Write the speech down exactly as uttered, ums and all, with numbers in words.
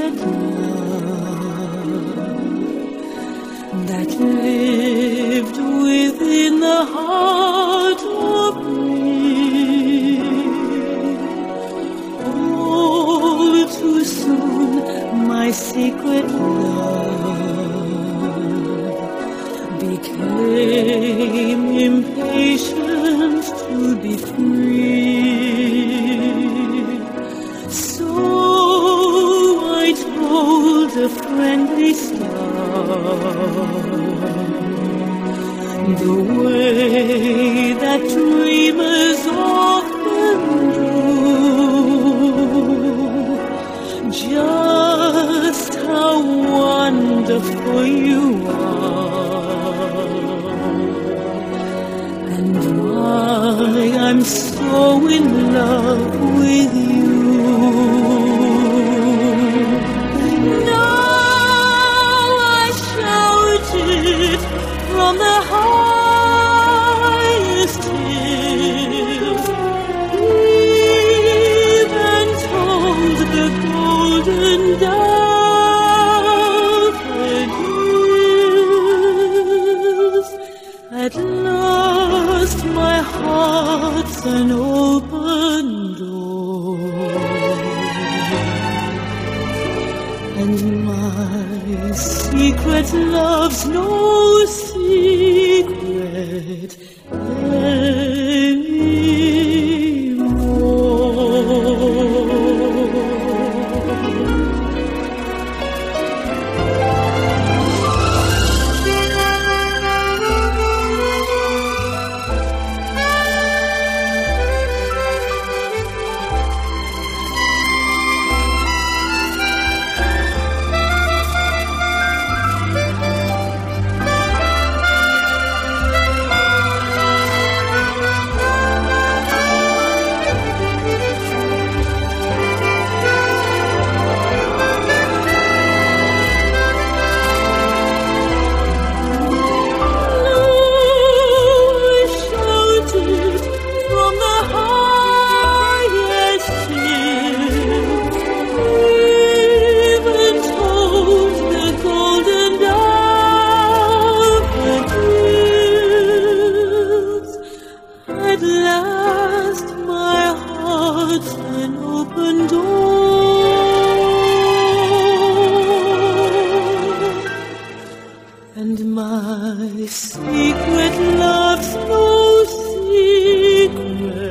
secret love that lived within the heart of me. All too soon my secret love became impatient to be free. So I told a friendly star the way that dreamers often do, just how wonderful you are, and why I'm so in love with you. From the highest hills, even told the golden daffodils. At last my heart's an open door, and my secret love's no secret an open door, and my secret love's no secret.